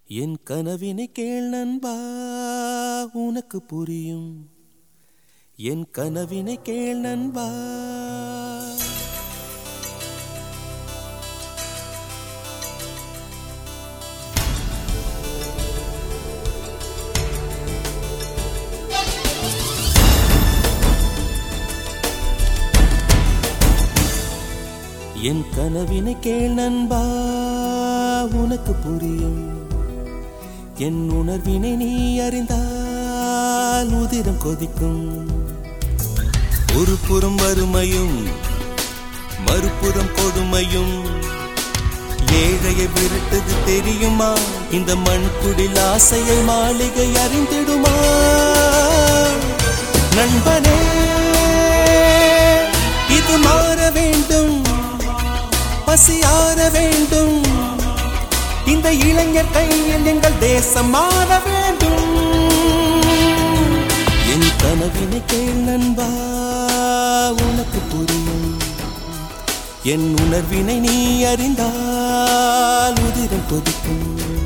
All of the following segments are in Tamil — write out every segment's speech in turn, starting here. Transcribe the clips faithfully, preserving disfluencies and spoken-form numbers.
என் கனவினை கேள் நண்பா, உனக்கு புரியும். என் கனவினை கேள் நண்பா. என் கனவினை கேள் நண்பா, உனக்கு புரியும். என் உணர்வினை நீ அறிந்தால் உதிரம் கொதிக்கும். ஒரு புறம் வறுமையும் மறுபுறம் கொடுமையும் ஏழையை விரட்டது தெரியுமா? இந்த மண்குடில் ஆசையை மாளிகை அறிந்திடுமா? நண்பனே, இது மாற வேண்டும், பசியார வேண்டும். இந்த இளைஞர் கையில் எங்கள் தேசம் மாற வேண்டும். என் கனவினை கேள் நண்பா, உனக்கு புரியும். என் உணர்வினை நீ அறிந்தால் உதிரம் கொதிக்கும்.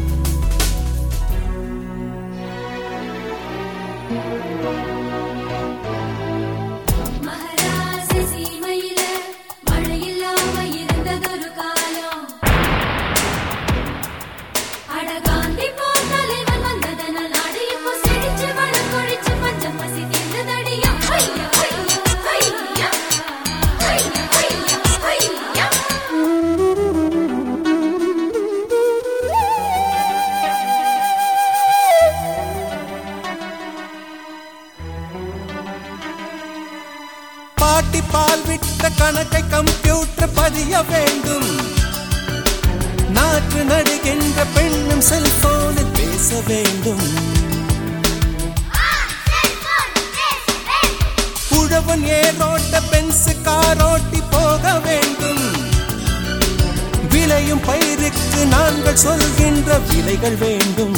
பாட்டி பால் விட்ட கணக்கை கம்ப்யூட்டர் பதிய வேண்டும். நாற்று நடுகின்ற பெண்ணும் செல்போனில் பேச வேண்டும். உழவன் ஏரோட்ட பென்சு காரோட்டி போக வேண்டும். விளையும் பயிருக்கு நாங்கள் சொல்கின்ற விலைகள் வேண்டும்.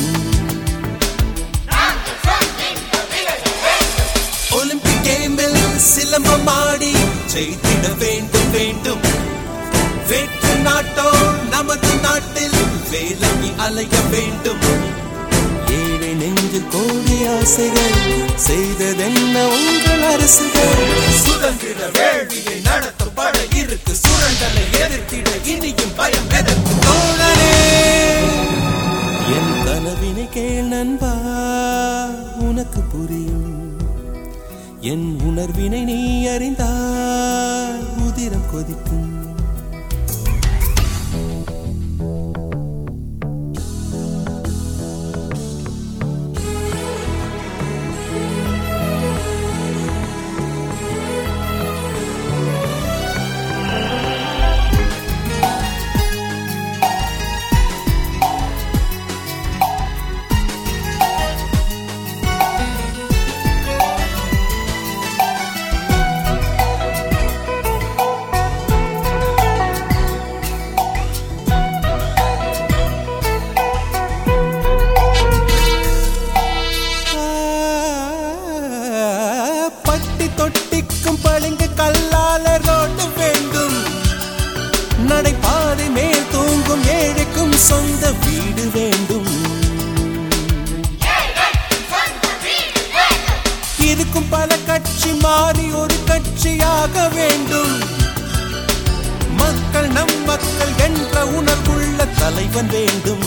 ஒலிம்பிக் கேமில் சிலம்பம் ஆடி ஜெயித்திட வேண்டும் வேண்டும். வெற்றி நாட்டோ நமது நாட்டில் வேலைக்கு அலைய வேண்டும். ஏழை நெஞ்சில் கோடி ஆசைகள் செய்ததென்ன உங்கள் அரசுகள்? சுதந்திர வேள்வியை நடத்தப்பட இருக்கு. சுரண்டலை எதிர்த்திட இனியும் பயம் எதற்கு தோழனே? என் கனவினை கேள் நண்பா, உனக்கு புரியும். என் உணர்வினை நீ அறிந்தால் உதிரம் கொதிக்கும். தொட்டிக்கும் பளிங்கு கல்லால ரோடு வேண்டும். நடைபாதை மேல் தூங்கும் ஏழைக்கும் சொந்த வீடு வேண்டும். இருக்கும் பல கட்சி மாறி ஒரு கட்சியாக வேண்டும். மக்கள் நம் மக்கள் என்ற உணர்வுள்ள தலைவன் வேண்டும்.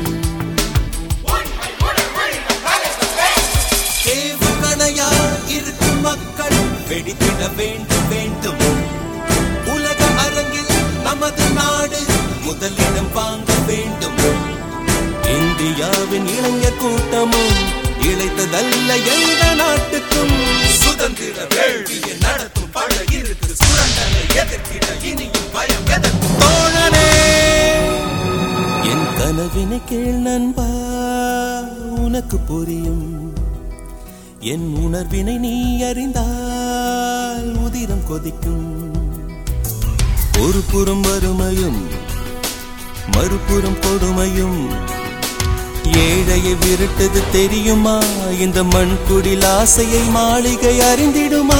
ஏவுகணையா இருக்கும் மக்கள் வெடித்திட வேண்டும் வேண்டும். உலக அரங்கில் நமது நாடு முதலிடம் வாங்க வேண்டும். இந்தியாவின் இளைஞர் கூட்டமும் இழைத்ததல்ல எந்த நாட்டுக்கும். சுதந்திர வேள்வியை நடத்தும் பட இருக்கு. சுரண்டலை எதிர்த்திட இனியும் பயம் எதற்கு தோழனே? என் கனவினை கேள் நண்பா, உனக்கு புரியும். என் உணர்வினை நீ அறிந்தால் உதிரம் கொதிக்கும். ஒரு புறம் வறுமையும் மறுபுறம் கொடுமையும் ஏழையை விரட்டது தெரியுமா? இந்த மண்குடில் ஆசையை மாளிகை அறிந்திடுமா?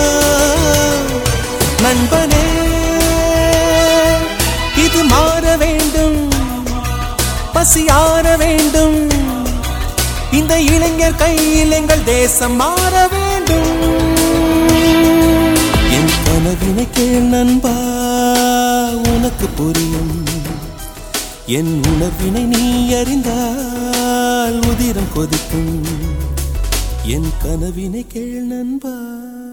நண்பனே, இது மாற வேண்டும், பசியார வேண்டும். இந்த இளைஞர் கையில் எங்கள் தேசம் மாற வேண்டும். என் கனவினை கேள் நண்பா, உனக்கு புரியும். என் உணர்வினை நீ அறிந்தால் உதிரம் கொதிக்கும். என் கனவினை கேள் நண்பா.